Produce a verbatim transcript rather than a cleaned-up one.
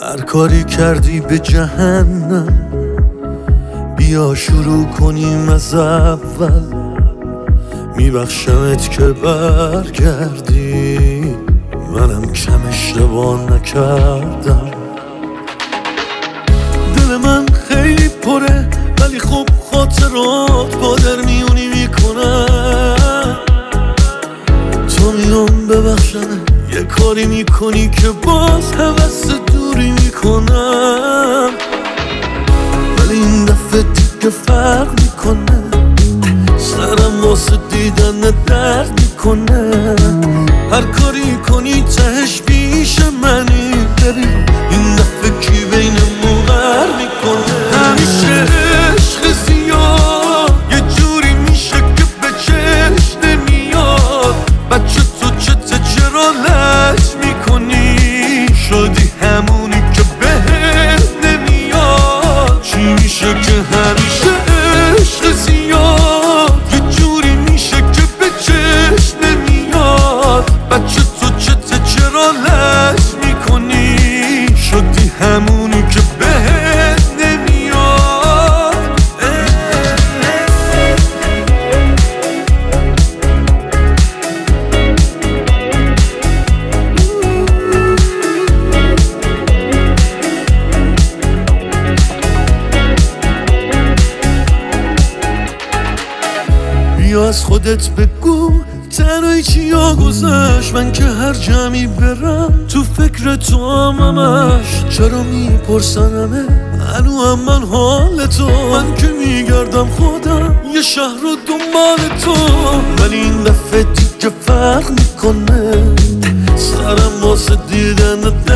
هر کاری کردی به جهنم، بیا شروع کنیم از اول. میبخشمت که برگردی، منم کم اشتباه نکردم. دل من خیلی پره ولی خب خاطرات با در میونی میکنم. تو میام ببخشم یه کاری میکنی که باز هوس دوری میکنم، ولی این دفعه دیگه فرق میکنه. سرم واسه دیدن درد میکنه. هر کاری کنی تهش پیش منی. ببین این دفعه کی بینمون غر میکنه. همیشه عشق زیاد یه جوری میشه که به چشم نمیاد. بچه تو چته چرا لج میکنی؟ شدی همونی که بهت نمیاد. چی میشه که همیشه عشق زیاد یه جوری میشه که به چشم نمیاد. بچه تو چته چرا لج میکنی؟ شدی همونی که بهت نمیاد. بیا از خودت بگو تنهایی چیا گذشت. من که هر جمعی برم تو فکر تو هم همش. چرا میپرسن همه هنو هم من حال تو؟ من که میگردم خودم یه شهر رو دنبال تو، ولی این دفعه دیگه فرق میکنه. سرم واسه دیدن